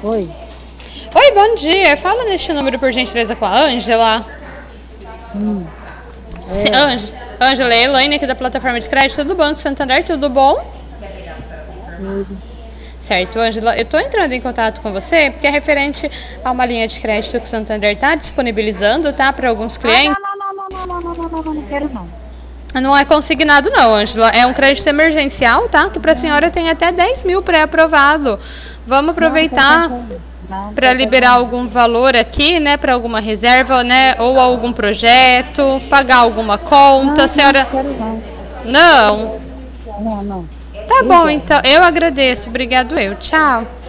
Oi. Oi, bom dia. Fala neste número, por gentileza, com a Ângela. Hum, é, Ângela, é a Elaine aqui da plataforma de crédito do Banco Santander, tudo bom? tudo. Certo, Ângela, eu estou entrando em contato com você porque é referente a uma linha de crédito que o Santander está disponibilizando, tá, para alguns Ah, clientes. não, não, não, não, não, não, não, não, não, não, não quero não. Não é consignado não, Ângela, é um crédito emergencial, tá, que para a senhora Não, tem até 10 mil pré-aprovado. Vamos não quero aproveitar pensar nisso. Não para quero pensar liberar nisso. algum valor aqui, né, para alguma reserva, né, ou algum projeto, pagar alguma conta, Não, não, senhora. quero não. Não. Não, não. Tá bom, Obrigada. então eu agradeço. Obrigado eu. Tchau.